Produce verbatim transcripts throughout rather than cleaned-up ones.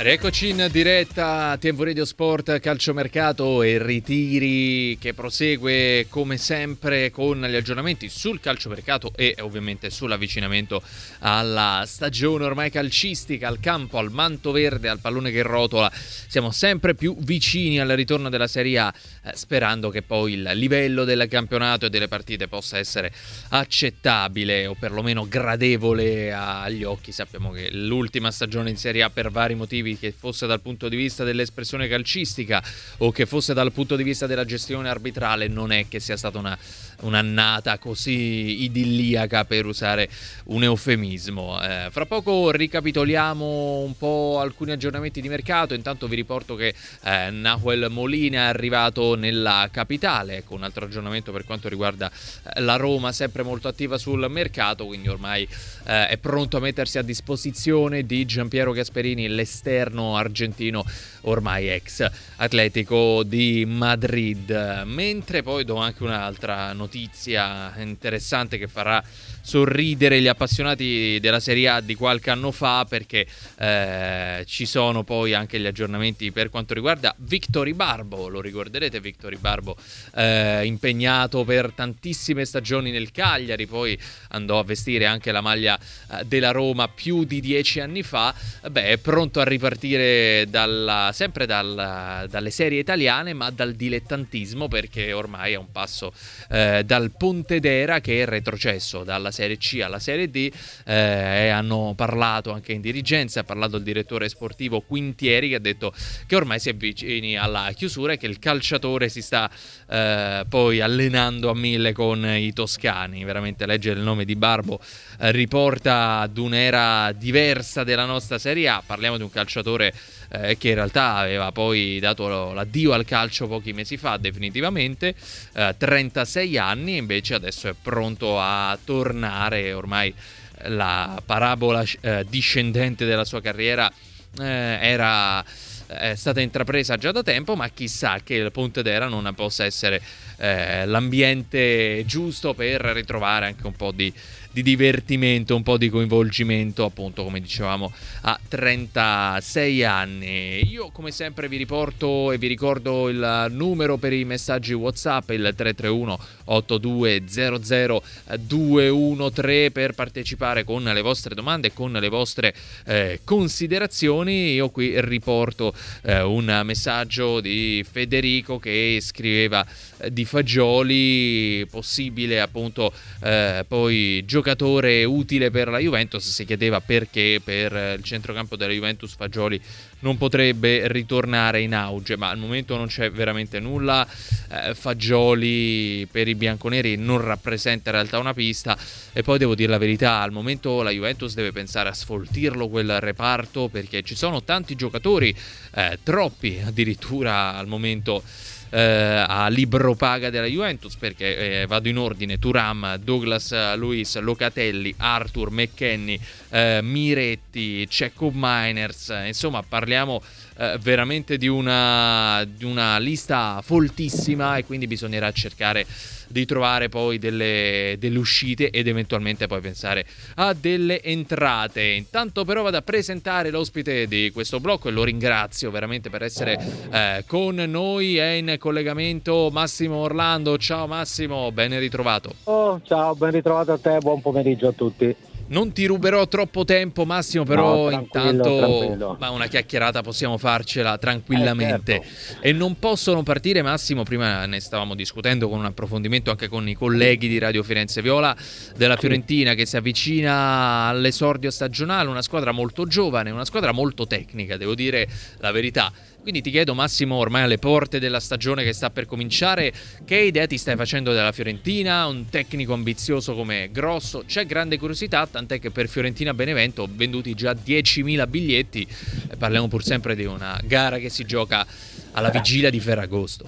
Rieccoci in diretta T V Radio Sport Calciomercato e ritiri che prosegue come sempre con gli aggiornamenti sul calciomercato e ovviamente sull'avvicinamento alla stagione ormai calcistica, al campo, al manto verde, al pallone che rotola. Siamo sempre più vicini al ritorno della Serie A, eh, sperando che poi il livello del campionato e delle partite possa essere accettabile o perlomeno gradevole agli occhi. Sappiamo che l'ultima stagione in Serie A, per vari motivi, che fosse dal punto di vista dell'espressione calcistica o che fosse dal punto di vista della gestione arbitrale, non è che sia stata una, un'annata così idilliaca, per usare un eufemismo. Eh, fra poco ricapitoliamo un po' alcuni aggiornamenti di mercato. Intanto vi riporto che eh, Nahuel Molina è arrivato nella capitale. Ecco, un altro aggiornamento per quanto riguarda eh, la Roma, sempre molto attiva sul mercato, quindi ormai eh, è pronto a mettersi a disposizione di Giampiero Gasperini, l'esterno argentino ormai ex Atletico di Madrid. Mentre poi do anche un'altra notizia interessante che farà sorridere gli appassionati della Serie A di qualche anno fa, perché eh, ci sono poi anche gli aggiornamenti per quanto riguarda Victor Ibarbo. Lo ricorderete, Victor Ibarbo eh, impegnato per tantissime stagioni nel Cagliari, poi andò a vestire anche la maglia eh, della Roma più di dieci anni fa. Beh, è pronto a ripartire dalla, sempre dal, dalle serie italiane, ma dal dilettantismo, perché ormai è un passo eh, dal Pontedera, che è retrocesso dalla Serie C alla Serie D. Eh, e hanno parlato anche in dirigenza, ha parlato il direttore sportivo Quintieri, che ha detto che ormai si avvicini alla chiusura e che il calciatore si sta eh, poi allenando a mille con i toscani. Veramente leggere il nome di Barbo eh, riporta ad un'era diversa della nostra Serie A. Parliamo di un calciatore eh, che in realtà aveva poi dato l'addio al calcio pochi mesi fa definitivamente, eh, trentasei anni, invece adesso è pronto a tornare. Ormai la parabola eh, discendente della sua carriera eh, era è stata intrapresa già da tempo, ma chissà che il Pontedera non possa essere eh, l'ambiente giusto per ritrovare anche un po' di, di divertimento, un po' di coinvolgimento, appunto, come dicevamo, a trentasei anni. Io come sempre vi riporto e vi ricordo il numero per i messaggi WhatsApp, il tre tre uno otto due zero zero due uno tre, per partecipare con le vostre domande, con le vostre eh, considerazioni. Io qui riporto eh, un messaggio di Federico che scriveva eh, di Fagioli, possibile appunto eh, poi giocatore utile per la Juventus. Si chiedeva perché per il centrocampo della Juventus Fagioli non potrebbe ritornare in auge, ma al momento non c'è veramente nulla. eh, Fagioli per i bianconeri non rappresenta in realtà una pista, e poi devo dire la verità, al momento la Juventus deve pensare a sfoltirlo quel reparto, perché ci sono tanti giocatori, eh, troppi addirittura al momento, eh, a libro paga della Juventus, perché eh, vado in ordine: Thuram, Douglas Luiz, Locatelli, Arthur, McKennie, eh, Miretti, Cecco Miners. Insomma, parliamo eh, veramente di una, di una lista foltissima, e quindi bisognerà cercare di trovare poi delle, delle uscite ed eventualmente poi pensare a delle entrate. Intanto però vado a presentare l'ospite di questo blocco, e lo ringrazio veramente per essere eh, con noi. È in collegamento Massimo Orlando. Ciao Massimo, ben ritrovato. Oh, ciao, ben ritrovato a te, buon pomeriggio a tutti. Non ti ruberò troppo tempo, Massimo, però no, intanto tranquillo. Ma una chiacchierata possiamo farcela tranquillamente. Eh, certo. E non possono partire, Massimo, prima ne stavamo discutendo con un approfondimento anche con i colleghi di Radio Firenze Viola, della Fiorentina che si avvicina all'esordio stagionale, una squadra molto giovane, una squadra molto tecnica, devo dire la verità. Quindi ti chiedo, Massimo, ormai alle porte della stagione che sta per cominciare, che idea ti stai facendo della Fiorentina? Un tecnico ambizioso come Grosso? C'è grande curiosità, tant'è che per Fiorentina Benevento venduti già diecimila biglietti. E parliamo pur sempre di una gara che si gioca alla vigilia di Ferragosto.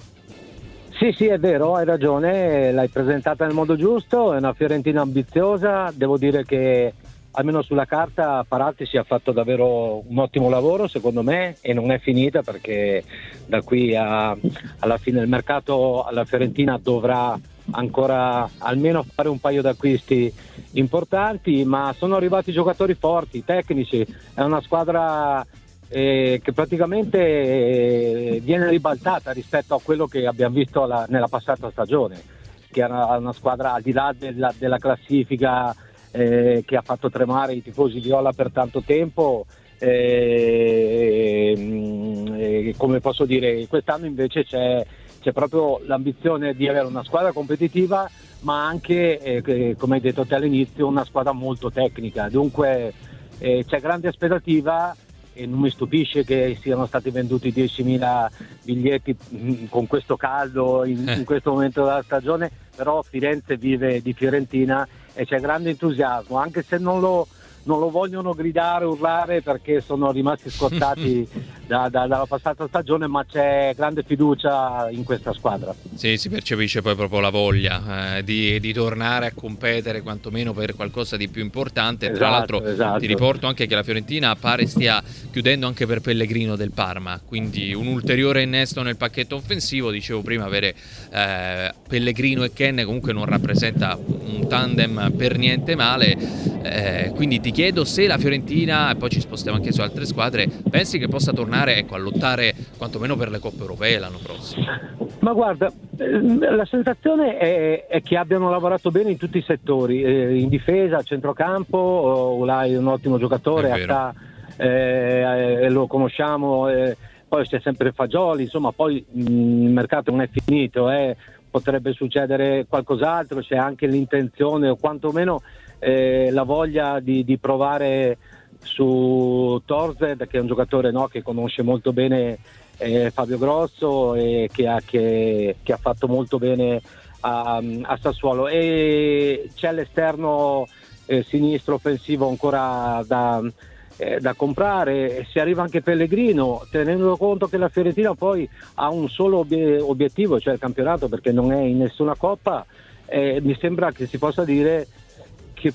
Sì, sì, è vero, hai ragione, l'hai presentata nel modo giusto, è una Fiorentina ambiziosa. Devo dire che almeno sulla carta Paratti si ha fatto davvero un ottimo lavoro, secondo me, e non è finita, perché da qui a, alla fine del mercato la Fiorentina dovrà ancora almeno fare un paio di acquisti importanti, ma sono arrivati giocatori forti, tecnici. È una squadra eh, che praticamente eh, viene ribaltata rispetto a quello che abbiamo visto la, nella passata stagione, che era una squadra al di là della, della classifica eh, che ha fatto tremare i tifosi viola per tanto tempo. Eh, eh, come posso dire, quest'anno invece c'è, c'è proprio l'ambizione di avere una squadra competitiva, ma anche, eh, come hai detto te all'inizio, una squadra molto tecnica. Dunque eh, c'è grande aspettativa e non mi stupisce che siano stati venduti diecimila biglietti mh, con questo caldo in, in questo momento della stagione, però Firenze vive di Fiorentina e c'è grande entusiasmo, anche se non lo non lo vogliono gridare, urlare, perché sono rimasti scottati da, da, dalla passata stagione, ma c'è grande fiducia in questa squadra. Sì, si percepisce poi proprio la voglia eh, di, di tornare a competere quantomeno per qualcosa di più importante. Esatto, tra l'altro esatto. Ti riporto anche che la Fiorentina pare stia chiudendo anche per Pellegrino del Parma, quindi un ulteriore innesto nel pacchetto offensivo. Dicevo prima, avere eh, Pellegrino e Ken comunque non rappresenta un tandem per niente male, eh, quindi ti chiedo se la Fiorentina, e poi ci spostiamo anche su altre squadre, pensi che possa tornare ecco, a lottare quantomeno per le Coppe Europee l'anno prossimo? Ma guarda, la sensazione è, è che abbiano lavorato bene in tutti i settori, eh, in difesa, a centrocampo. Olai è un ottimo giocatore, H, eh, lo conosciamo, eh, poi c'è sempre Fagioli, insomma poi mh, il mercato non è finito, eh, potrebbe succedere qualcos'altro, c'è anche l'intenzione o quantomeno Eh, la voglia di, di provare su Torsted, che è un giocatore no, che conosce molto bene eh, Fabio Grosso e che ha, che, che ha fatto molto bene a, a Sassuolo, e c'è l'esterno eh, sinistro offensivo ancora da, eh, da comprare. Si arriva anche Pellegrino, tenendo conto che la Fiorentina poi ha un solo obie- obiettivo, cioè il campionato, perché non è in nessuna coppa. Eh, mi sembra che si possa dire che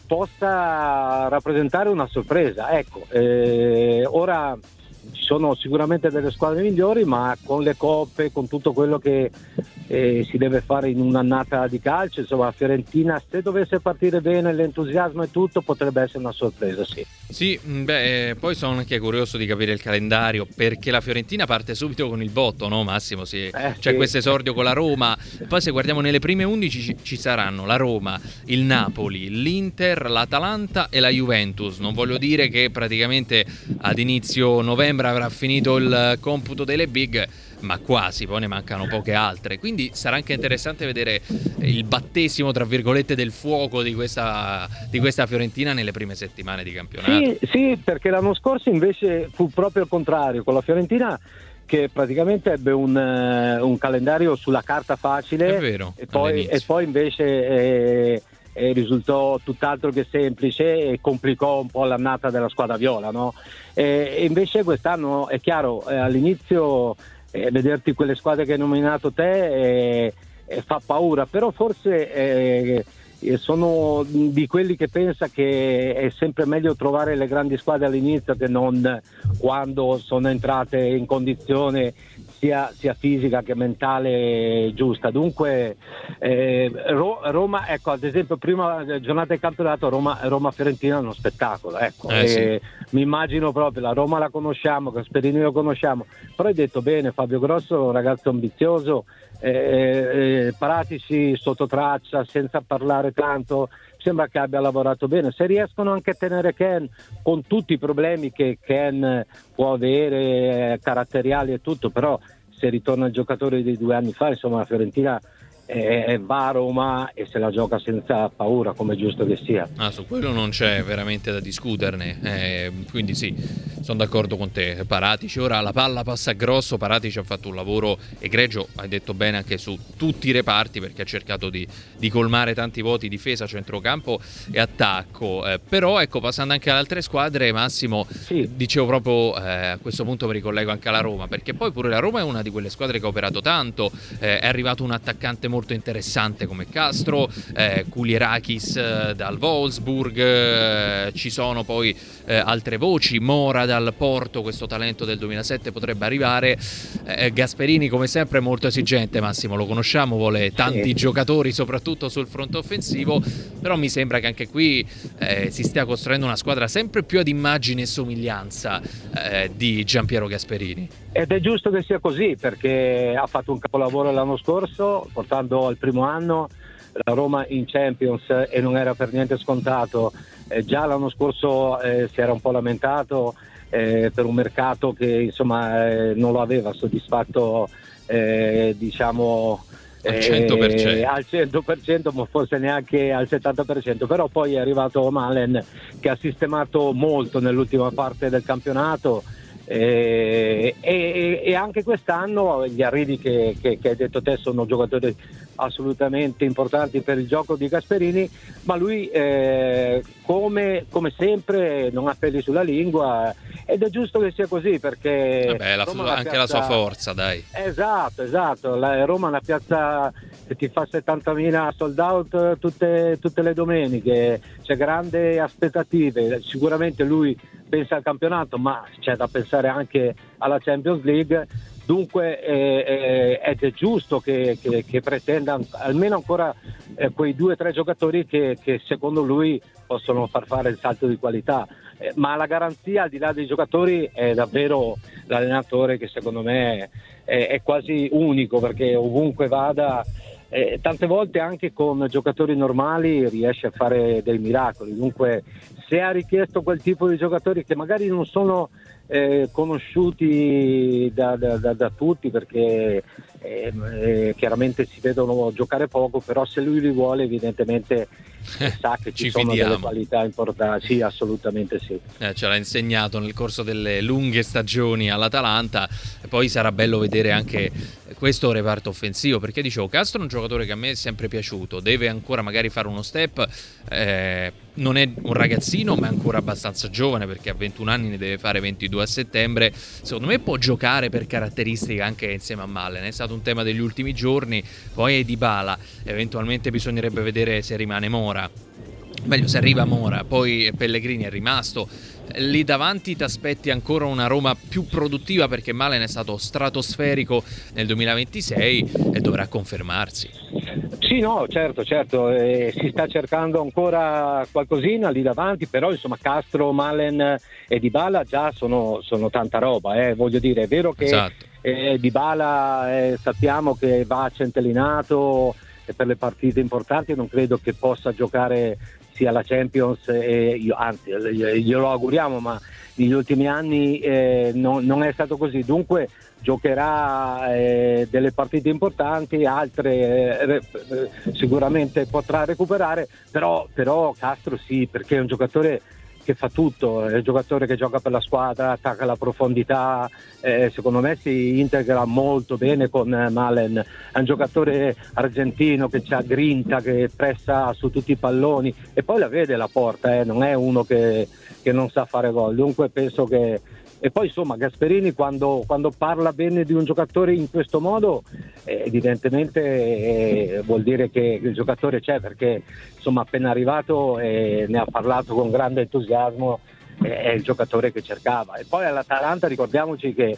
possa rappresentare una sorpresa. Ecco, eh, ora ci sono sicuramente delle squadre migliori, ma con le coppe, con tutto quello che eh, si deve fare in un'annata di calcio, insomma la Fiorentina, se dovesse partire bene, l'entusiasmo e tutto, potrebbe essere una sorpresa, sì. Sì, beh, poi sono anche curioso di capire il calendario, perché la Fiorentina parte subito con il botto, no Massimo? Sì. Eh, C'è sì. questo esordio con la Roma, poi se guardiamo nelle prime undici ci, ci saranno la Roma, il Napoli, l'Inter, l'Atalanta e la Juventus. Non voglio dire che praticamente ad inizio novembre avrà finito il computo delle big, ma quasi, poi ne mancano poche altre, quindi sarà anche interessante vedere il battesimo tra virgolette del fuoco di questa, di questa Fiorentina nelle prime settimane di campionato. Sì, sì, perché l'anno scorso invece fu proprio il contrario, con la Fiorentina che praticamente ebbe un, uh, un calendario sulla carta facile. È vero, e poi, e poi invece eh, eh, risultò tutt'altro che semplice e complicò un po' l'annata della squadra viola, no? E, e invece quest'anno è chiaro, eh, all'inizio eh, vederti quelle squadre che hai nominato te eh, eh, fa paura, però forse eh, sono di quelli che pensa che è sempre meglio trovare le grandi squadre all'inizio che non quando sono entrate in condizione sia, sia fisica che mentale giusta. Dunque eh, Ro- Roma, ecco, ad esempio prima giornata del campionato Roma, Roma-Fiorentina è uno spettacolo, ecco. eh, sì. E mi immagino proprio, la Roma la conosciamo, Gasperini lo conosciamo, però hai detto bene, Fabio Grosso è un ragazzo ambizioso, eh, eh, Paratici sotto traccia, senza parlare tanto, sembra che abbia lavorato bene. Se riescono anche a tenere Ken, con tutti i problemi che Ken può avere, eh, caratteriali e tutto, però se ritorna il giocatore di due anni fa, insomma la Fiorentina eh, va a Roma e se la gioca senza paura, come è giusto che sia. Ah, su quello non c'è veramente da discuterne, eh, quindi sì, sono d'accordo con te. Paratici, ora la palla passa a Grosso, Paratici ha fatto un lavoro egregio, hai detto bene, anche su tutti i reparti, perché ha cercato di, di colmare tanti vuoti, difesa, centrocampo e attacco, eh, però ecco, passando anche ad altre squadre, Massimo, sì. dicevo proprio eh, a questo punto mi ricollego anche alla Roma, perché poi pure la Roma è una di quelle squadre che ha operato tanto, eh, è arrivato un attaccante molto interessante come Castro, eh, Kulierakis eh, dal Wolfsburg, eh, ci sono poi eh, altre voci, Mora dal Porto, questo talento del duemilasette potrebbe arrivare. eh, Gasperini come sempre è molto esigente, Massimo, lo conosciamo, vuole tanti sì. giocatori soprattutto sul fronte offensivo, però mi sembra che anche qui eh, si stia costruendo una squadra sempre più ad immagine e somiglianza eh, di Giampiero Gasperini. Ed è giusto che sia così, perché ha fatto un capolavoro l'anno scorso portando al primo anno la Roma in Champions e non era per niente scontato. Eh, già l'anno scorso eh, si era un po' lamentato eh, per un mercato che insomma eh, non lo aveva soddisfatto eh, diciamo al cento per cento. Eh, al cento per cento, ma forse neanche al settanta per cento, però poi è arrivato Malen che ha sistemato molto nell'ultima parte del campionato. E, e, e anche quest'anno gli arrivi che, che, che hai detto te sono giocatori assolutamente importanti per il gioco di Gasperini, ma lui eh, come, come sempre non ha peli sulla lingua, ed è giusto che sia così, perché Vabbè, la, anche piazza... la sua forza, dai. Esatto, esatto, la Roma è una piazza che ti fa settantamila sold out tutte, tutte le domeniche, c'è grandi aspettative, sicuramente lui pensa al campionato, ma c'è da pensare anche alla Champions League. Dunque eh, eh, ed è giusto che, che, che pretenda almeno ancora eh, quei due o tre giocatori che, che secondo lui possono far fare il salto di qualità, eh, ma la garanzia al di là dei giocatori è davvero l'allenatore, che secondo me è, è quasi unico, perché ovunque vada eh, tante volte anche con giocatori normali riesce a fare dei miracoli. Dunque se ha richiesto quel tipo di giocatori che magari non sono Eh, conosciuti da, da, da, da tutti, perché eh, eh, chiaramente si vedono giocare poco, però se lui li vuole evidentemente eh, sa che ci, ci sono fidiamo. Delle qualità importanti. Sì, assolutamente sì. Eh, ce l'ha insegnato nel corso delle lunghe stagioni all'Atalanta, e poi sarà bello vedere anche questo reparto offensivo, perché dicevo, Castro è un giocatore che a me è sempre piaciuto, deve ancora magari fare uno step, eh, non è un ragazzino ma è ancora abbastanza giovane, perché a ventuno anni ne deve fare ventidue a settembre. Secondo me può giocare per caratteristiche anche insieme a Malen, è stato un tema degli ultimi giorni. Poi è Dybala, eventualmente bisognerebbe vedere se rimane Mora, meglio se arriva Mora, poi Pellegrini è rimasto. Lì davanti ti aspetti ancora una Roma più produttiva, perché Malen è stato stratosferico nel duemilaventisei e dovrà confermarsi. Sì, no, certo, certo, eh, si sta cercando ancora qualcosina lì davanti, però insomma Castro, Malen e Dybala già sono, sono tanta roba, eh. Voglio dire, è vero che esatto. eh, Dybala eh, sappiamo che va centellinato e per le partite importanti non credo che possa giocare sia la Champions, e io, anzi glielo auguriamo, ma negli ultimi anni eh, non, non è stato così. Dunque giocherà eh, delle partite importanti, altre eh, eh, sicuramente potrà recuperare, però, però Castro sì, perché è un giocatore che fa tutto, è un giocatore che gioca per la squadra, attacca la profondità, eh, secondo me si integra molto bene con eh, Malen, è un giocatore argentino che ha grinta, che pressa su tutti i palloni e poi la vede la porta, eh, non è uno che, che non sa fare gol. Dunque penso che, e poi insomma Gasperini quando, quando parla bene di un giocatore in questo modo eh, evidentemente eh, vuol dire che il giocatore c'è, perché insomma appena arrivato eh, ne ha parlato con grande entusiasmo, eh, è il giocatore che cercava. E poi all'Atalanta ricordiamoci che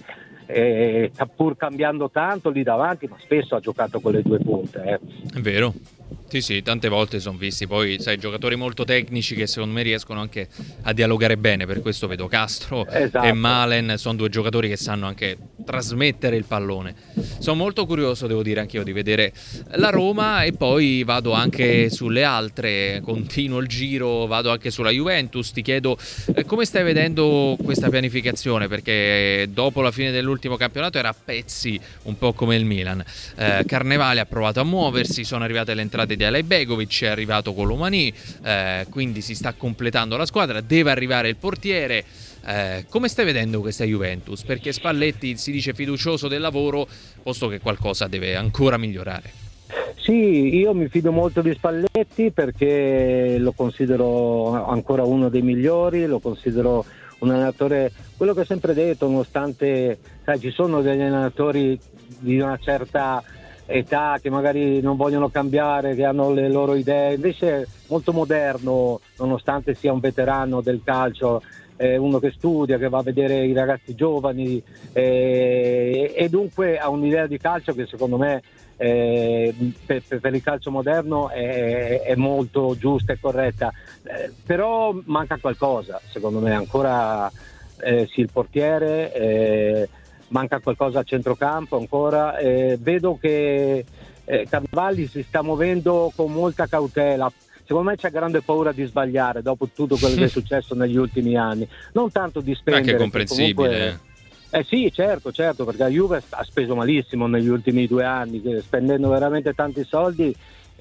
eh, pur cambiando tanto lì davanti, ma spesso ha giocato con le due punte, eh. È vero. Sì, sì, tante volte sono visti, poi sai, giocatori molto tecnici che secondo me riescono anche a dialogare bene, per questo vedo Castro esatto. e Malen, sono due giocatori che sanno anche trasmettere il pallone. Sono molto curioso, devo dire anch'io, di vedere la Roma, e poi vado anche sulle altre, continuo il giro, vado anche sulla Juventus. Ti chiedo eh, come stai vedendo questa pianificazione, perché dopo la fine dell'ultimo campionato era a pezzi, un po' come il Milan. eh, Carnevale ha provato a muoversi, sono arrivate le entrate di Alay Begovic, è arrivato Colomani, eh, quindi si sta completando la squadra, deve arrivare il portiere. Eh, come stai vedendo questa Juventus? Perché Spalletti si dice fiducioso del lavoro, posto che qualcosa deve ancora migliorare. Sì, io mi fido molto di Spalletti perché lo considero ancora uno dei migliori, lo considero un allenatore, quello che ho sempre detto, nonostante sai, ci sono degli allenatori di una certa età che magari non vogliono cambiare, che hanno le loro idee, invece è molto moderno, nonostante sia un veterano del calcio, è uno che studia, che va a vedere i ragazzi giovani eh, e dunque ha un'idea di calcio che secondo me eh, per, per il calcio moderno è, è molto giusta e corretta, eh, però manca qualcosa secondo me ancora, eh, sì, il portiere, eh, manca qualcosa a centrocampo ancora, eh, vedo che eh, Carnevali si sta muovendo con molta cautela. Secondo me c'è grande paura di sbagliare dopo tutto quello che è successo negli ultimi anni, non tanto di spendere, anche comprensibile. Comunque, eh sì, certo, certo, perché la Juve ha speso malissimo negli ultimi due anni, spendendo veramente tanti soldi,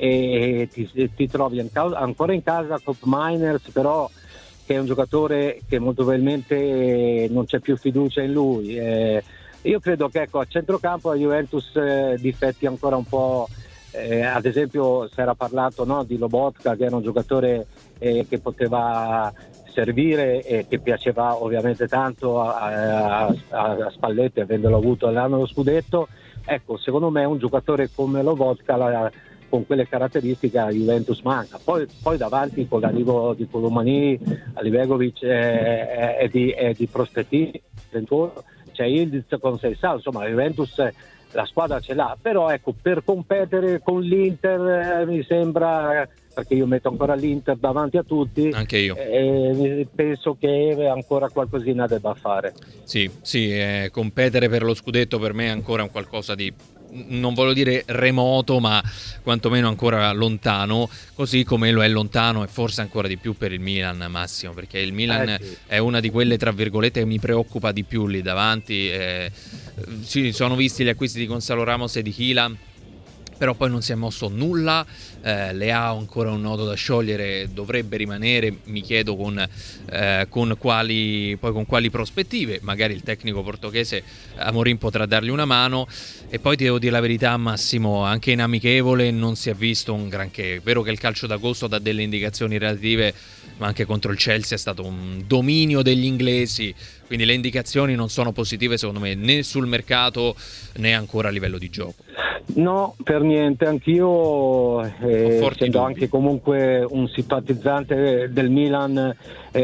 e ti, ti trovi in causa, ancora in casa Kopp Miners, però che è un giocatore che molto probabilmente non c'è più fiducia in lui. Eh, io credo che ecco, a centrocampo la Juventus eh, difetti ancora un po'. Eh, ad esempio si era parlato, no, di Lobotka, che era un giocatore eh, che poteva servire e che piaceva ovviamente tanto a, a, a Spalletti, avendolo avuto l'anno dello scudetto. Ecco, secondo me un giocatore come Lobotka la, con quelle caratteristiche la Juventus manca. Poi, poi davanti con l'arrivo di Colomani, Alibegovic e eh, di, eh, di prospetti, c'è Ildiz con Seisao, insomma la Juventus la squadra ce l'ha, però ecco, per competere con l'Inter eh, mi sembra, perché io metto ancora l'Inter davanti a tutti, anche io eh, penso che ancora qualcosina debba fare. Sì, sì, eh, competere per lo scudetto per me è ancora un qualcosa di, non voglio dire remoto, ma quantomeno ancora lontano, così come lo è lontano e forse ancora di più per il Milan, Massimo, perché il Milan eh sì. è una di quelle, tra virgolette, che mi preoccupa di più lì davanti. Eh, si sono visti gli acquisti di Gonzalo Ramos e di Hila, però poi non si è mosso nulla. eh, Leao ancora un nodo da sciogliere, dovrebbe rimanere, mi chiedo con, eh, con quali poi con quali prospettive, magari il tecnico portoghese Amorim potrà dargli una mano. E poi ti devo dire la verità, Massimo, anche in amichevole non si è visto un granché. È vero che il calcio d'agosto dà delle indicazioni relative, ma anche contro il Chelsea è stato un dominio degli inglesi, quindi le indicazioni non sono positive secondo me né sul mercato né ancora a livello di gioco. No, per niente, anch'io eh, essendo dubbi. anche comunque un simpatizzante del Milan, eh,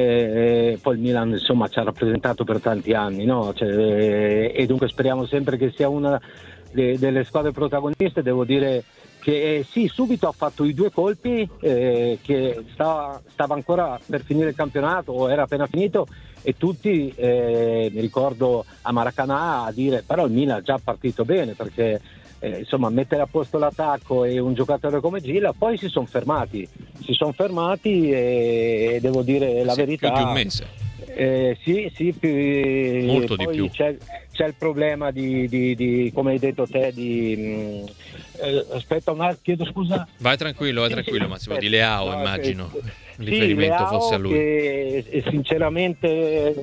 eh, poi il Milan insomma ci ha rappresentato per tanti anni, no? Cioè, eh, e dunque speriamo sempre che sia una de- delle squadre protagoniste. Devo dire che eh, sì, subito ha fatto i due colpi, eh, che stava, stava ancora per finire il campionato o era appena finito, e tutti, eh, mi ricordo a Maracanã, a dire però il Milan è già partito bene, perché eh, insomma mettere a posto l'attacco e un giocatore come Gila. Poi si sono fermati si sono fermati e, e devo dire la sì, verità, più di un mese. Eh, sì, sì, più, molto poi di più. C'è, c'è il problema di, di, di, come hai detto te, di mh, eh, aspetta un attimo, chiedo scusa. Vai tranquillo, vai tranquillo, Massimo, di Leao, no, immagino. Che, Il sì, riferimento Leao, fosse a lui. Che, e sinceramente,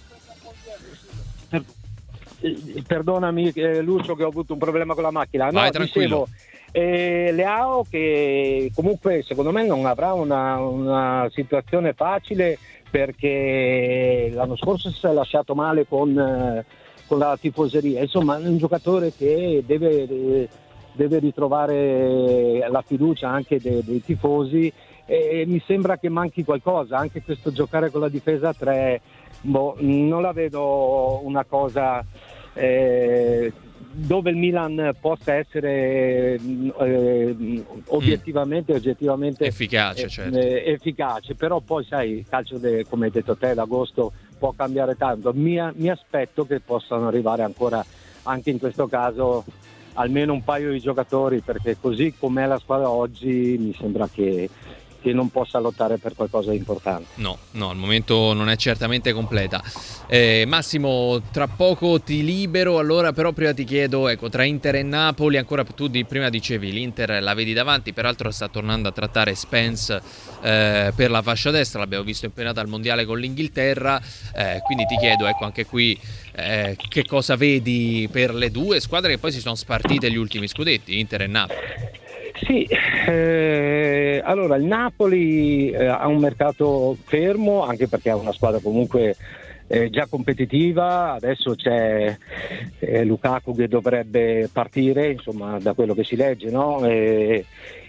per, perdonami eh, Lucio, che ho avuto un problema con la macchina. Vai no, tranquillo. Dicevo, eh, Leao che comunque secondo me non avrà una, una situazione facile, perché l'anno scorso si è lasciato male con, eh, con la tifoseria, insomma è un giocatore che deve, deve ritrovare la fiducia anche dei, dei tifosi, e mi sembra che manchi qualcosa, anche questo giocare con la difesa a tre, boh, non la vedo una cosa eh, dove il Milan possa essere eh, obiettivamente mm. oggettivamente efficace, eh, certo. eh, efficace, però poi sai, il calcio de, come hai detto te, l'agosto può cambiare tanto. Mi, mi aspetto che possano arrivare ancora, anche in questo caso, almeno un paio di giocatori, perché così com'è la squadra oggi mi sembra che che non possa lottare per qualcosa di importante. No, no, al momento non è certamente completa. Eh, Massimo, tra poco ti libero, allora però prima ti chiedo, ecco, tra Inter e Napoli, ancora tu di, prima dicevi l'Inter la vedi davanti, peraltro sta tornando a trattare Spence eh, per la fascia destra, l'abbiamo visto impegnata al mondiale con l'Inghilterra, eh, quindi ti chiedo, ecco, anche qui eh, che cosa vedi per le due squadre che poi si sono spartite gli ultimi scudetti, Inter e Napoli. Sì, eh, allora il Napoli eh, ha un mercato fermo, anche perché ha una squadra comunque eh, già competitiva. Adesso c'è eh, Lukaku che dovrebbe partire, insomma, da quello che si legge, no? E,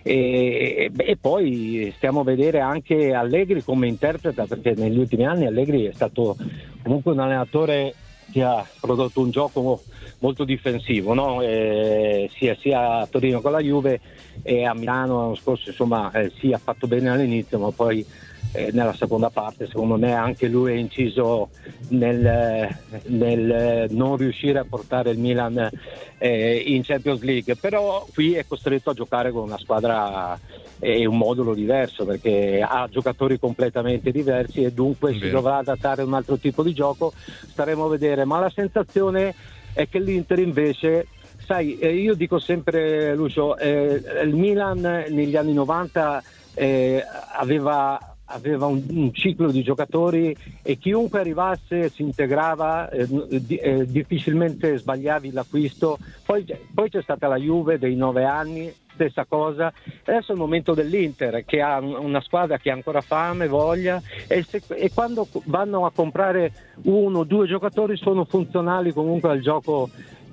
e, e poi stiamo a vedere anche Allegri come interpreta, perché negli ultimi anni Allegri è stato comunque un allenatore che ha prodotto un gioco molto difensivo, no? eh, sia, sia a Torino con la Juve e a Milano l'anno scorso, insomma, eh, sì, ha fatto bene all'inizio, ma poi eh, nella seconda parte secondo me anche lui è inciso nel, nel non riuscire a portare il Milan eh, in Champions League, però qui è costretto a giocare con una squadra e un modulo diverso, perché ha giocatori completamente diversi e dunque si dovrà adattare a un altro tipo di gioco. Staremo a vedere, ma la sensazione è che l'Inter invece, sai, eh, io dico sempre, Lucio, eh, il Milan negli anni novanta eh, aveva aveva un, un ciclo di giocatori e chiunque arrivasse si integrava, eh, di, eh, difficilmente sbagliavi l'acquisto. Poi, poi c'è stata la Juve dei nove anni, stessa cosa. Adesso è il momento dell'Inter, che ha una squadra che ha ancora fame, voglia, e, se, e quando vanno a comprare uno o due giocatori sono funzionali comunque al gioco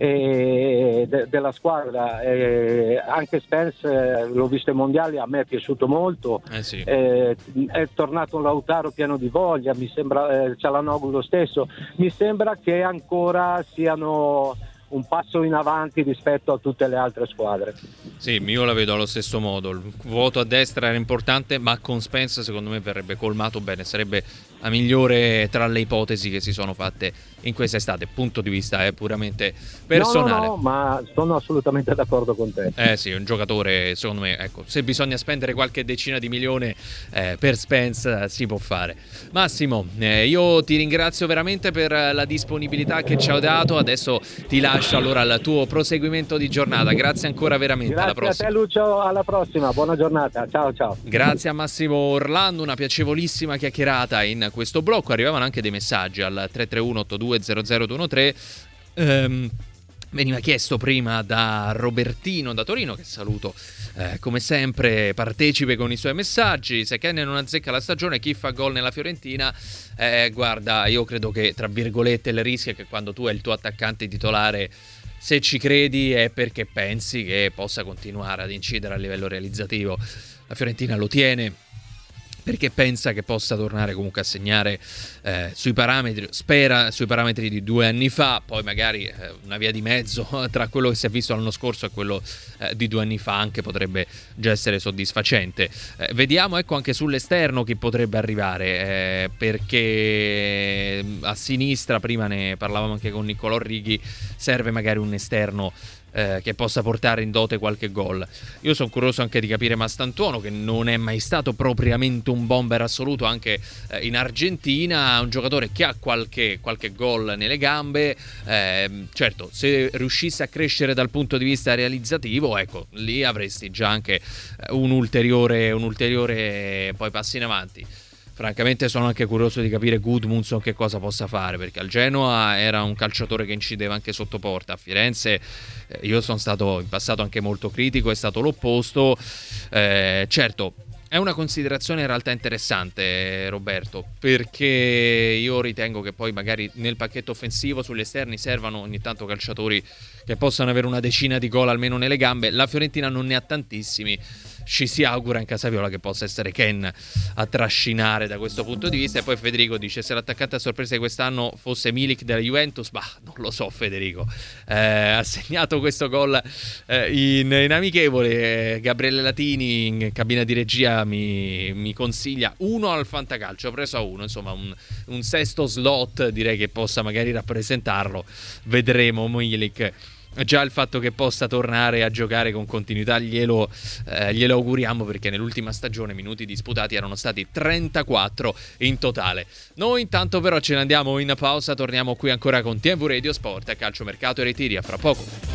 eh, de, della squadra. Eh, anche Spence, eh, l'ho visto ai mondiali, a me è piaciuto molto. Eh sì. eh, è tornato un Lautaro pieno di voglia, mi sembra, eh, Çalhanoğlu lo stesso. Mi sembra che ancora siano un passo in avanti rispetto a tutte le altre squadre. Sì, io la vedo allo stesso modo. Il vuoto a destra era importante, ma con Spence secondo me verrebbe colmato bene, sarebbe la migliore tra le ipotesi che si sono fatte in quest'estate. Punto di vista è puramente personale. No, no, no, ma sono assolutamente d'accordo con te. Eh sì, un giocatore, secondo me, ecco, se bisogna spendere qualche decina di milione eh, per Spence, eh, si può fare. Massimo, eh, io ti ringrazio veramente per la disponibilità che ci hai dato. Adesso ti lascio allora al tuo proseguimento di giornata. Grazie ancora veramente. Grazie alla prossima. a te, Lucio, alla prossima, buona giornata, ciao ciao. Grazie a Massimo Orlando, una piacevolissima chiacchierata in questo blocco. Arrivavano anche dei messaggi al tre tre uno otto due zero zero due uno tre. ehm, Veniva chiesto prima da Robertino da Torino, che saluto eh, come sempre, partecipe con i suoi messaggi. Se Kean non azzecca la stagione, chi fa gol nella Fiorentina? Eh, guarda, io credo che tra virgolette il rischio è che quando tu hai il tuo attaccante titolare, se ci credi è perché pensi che possa continuare ad incidere a livello realizzativo. La Fiorentina lo tiene perché pensa che possa tornare comunque a segnare eh, sui parametri, spera sui parametri di due anni fa, poi magari eh, una via di mezzo tra quello che si è visto l'anno scorso e quello eh, di due anni fa anche potrebbe già essere soddisfacente. Eh, vediamo ecco anche sull'esterno chi potrebbe arrivare, eh, perché a sinistra, prima ne parlavamo anche con Niccolò Righi, serve magari un esterno Eh, che possa portare in dote qualche gol. Io sono curioso anche di capire Mastantuono, che non è mai stato propriamente un bomber assoluto anche eh, in Argentina, un giocatore che ha qualche, qualche gol nelle gambe. Eh, certo, se riuscisse a crescere dal punto di vista realizzativo, ecco, lì avresti già anche un ulteriore, un ulteriore poi passi in avanti. Francamente sono anche curioso di capire Gudmundsson che cosa possa fare, perché al Genoa era un calciatore che incideva anche sotto porta. A Firenze eh, io sono stato in passato anche molto critico, è stato l'opposto. Eh, certo, è una considerazione in realtà interessante, Roberto, perché io ritengo che poi magari nel pacchetto offensivo sugli esterni servano ogni tanto calciatori che possano avere una decina di gol almeno nelle gambe. La Fiorentina non ne ha tantissimi. Ci si augura in Casaviola che possa essere Kean a trascinare da questo punto di vista. E poi Federico dice: se l'attaccante a sorpresa di quest'anno fosse Milik della Juventus, bah, non lo so Federico, eh, ha segnato questo gol eh, in, in amichevole. Gabriele Latini in cabina di regia mi, mi consiglia uno al fantacalcio, ho preso a uno, insomma un, un sesto slot direi che possa magari rappresentarlo. Vedremo Milik. Già il fatto che possa tornare a giocare con continuità glielo, eh, glielo auguriamo, perché nell'ultima stagione minuti disputati erano stati trentaquattro in totale. Noi intanto però ce ne andiamo in pausa, torniamo qui ancora con T V Radio Sport, Calciomercato e Ritiri, a fra poco.